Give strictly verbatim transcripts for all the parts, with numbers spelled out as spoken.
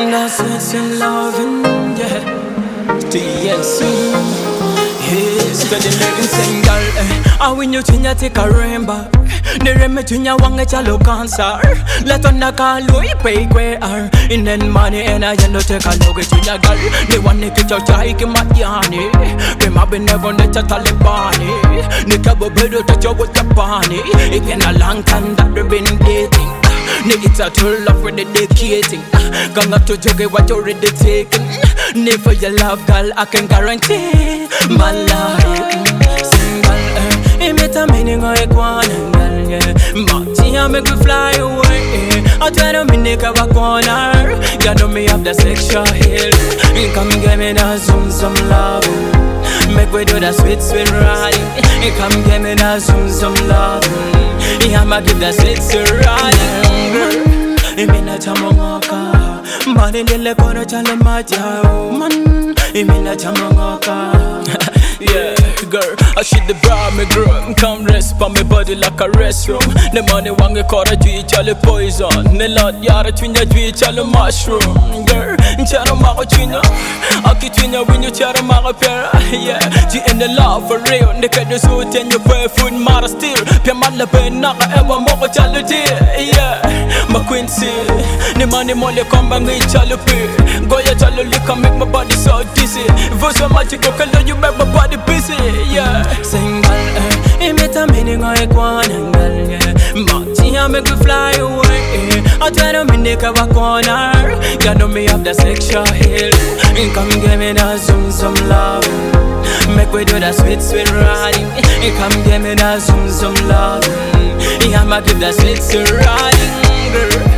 That's what's in loving, yeah. T N C, yeah. Steady living single, eh. And when you think you take a rainbow, the remedy you want get your look answer. Let on the call you pay queer. In then money and I end up take a look at your girl. The one that get your child in my yarny. Remember never let your Taliban. The cabo better touch you with the bunny. It's been a long time that we've been dating. Nigga, it's a true love with the dedicating. Gonna to juggle what you're already taking. Need for your love, girl, I can guarantee my life. Single, eh. It made a meaning of a girl, yeah. Marty, I make you fly away. I try to make a corner. You know me have the sexual hill. Come give me that zoom, some love. Make we do that sweet, sweet ride. Come give me that zoom, some love. I'ma give that sweet, sweet ride. Imina chamongoka, mani lele kono chale maja, man. Imina chamongoka. Yeah, girl, I shoot the bra, me girl. Come rest on me body like a restroom. The money wange kora jui chale poison. The lot yara twinya jui chale mushroom. Girl, chara mako twinya. Aki twinya when you chara mako pera. Yeah, G in the love for real. The kid is so ten you pay food mara still. Pia mala pe naka ewa moko chale dear. Yeah, my quincy. The money money come bang me chale pe. Goya chale lika make my body so dizzy. Voice so magic color you make my body busy, yeah. Single, eh. It made a meaning of a girl, yeah. Marty, I make you fly away. I try to make a corner. You know me have the sexual hill. Come give me that zoom, some love. Make we do that sweet, sweet ride. Come give me that zoom, some love. I'ma give that sweet, sweet ride, girl.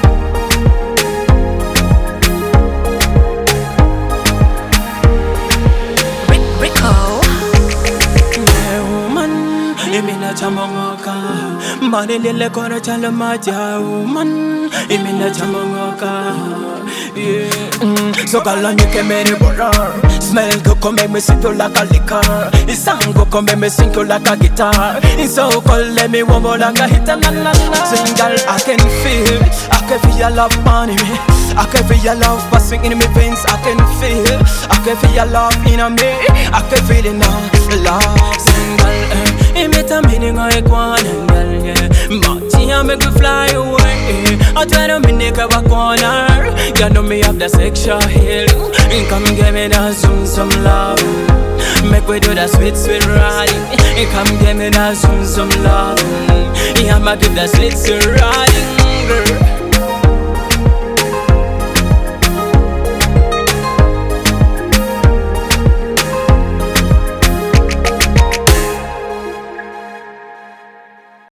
Imina chamongoka, mani lele kono chale maja, man. Imina chamongoka, yeah. Mm. So call on you can make it burn. Smell go come make me sing you like a liquor. It's sound go come make me sing you like a guitar. It's so cold let me one more like a hit and la la la. Single I can feel, I can feel your love on me. I can feel your love passing in my veins. I can feel, I can feel your love in me. I can feel it now, love. Single, eh. It made a meaning of a girl, yeah. Marty, I make you fly away. I try to make a corner. You know me have the sexual hill. Come give me that zoom, some love. Make we do that sweet, sweet ride. Come give me that zoom, some love. I'ma give that sweet, sweet ride.